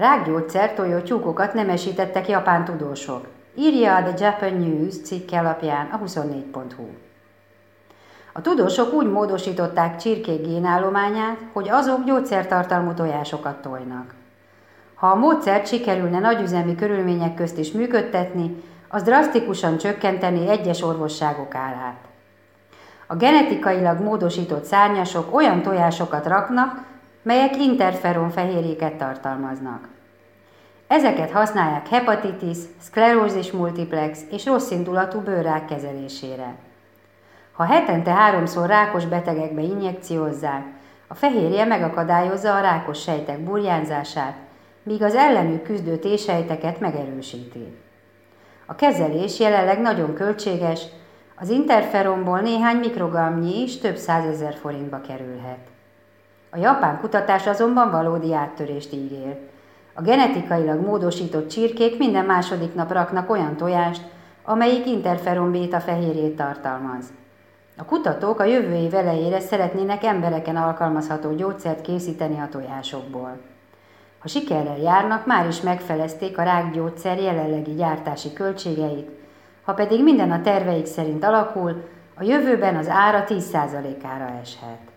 Rákgyógyszer tojó tyúkokat nemesítettek japán tudósok, írja a The Japan News cikke alapján a 24.hu. A tudósok úgy módosították csirkék génállományát, hogy azok gyógyszertartalmú tojásokat tojnak. Ha a módszert sikerülne nagyüzemi körülmények közt is működtetni, az drasztikusan csökkenteni egyes orvosságok árát. A genetikailag módosított szárnyasok olyan tojásokat raknak, melyek interferon fehérjéket tartalmaznak. Ezeket használják hepatitis, szklerózis multiplex és rosszindulatú bőrrák kezelésére. Ha hetente 3-szor rákos betegekbe injekciózzák, a fehérje megakadályozza a rákos sejtek burjánzását, míg az ellenük küzdő T-sejteket megerősíti. A kezelés jelenleg nagyon költséges, az interferonból néhány mikrogramnyi is több 100 000 forintba kerülhet. A japán kutatás azonban valódi áttörést ígér. A genetikailag módosított csirkék minden második nap raknak olyan tojást, amelyik interferon béta fehérjét tartalmaz. A kutatók a jövő év elejére szeretnének embereken alkalmazható gyógyszert készíteni a tojásokból. Ha sikerrel járnak, már is megfelezték a rákgyógyszer jelenlegi gyártási költségeit, ha pedig minden a terveik szerint alakul, a jövőben az ára 10%-ára eshet.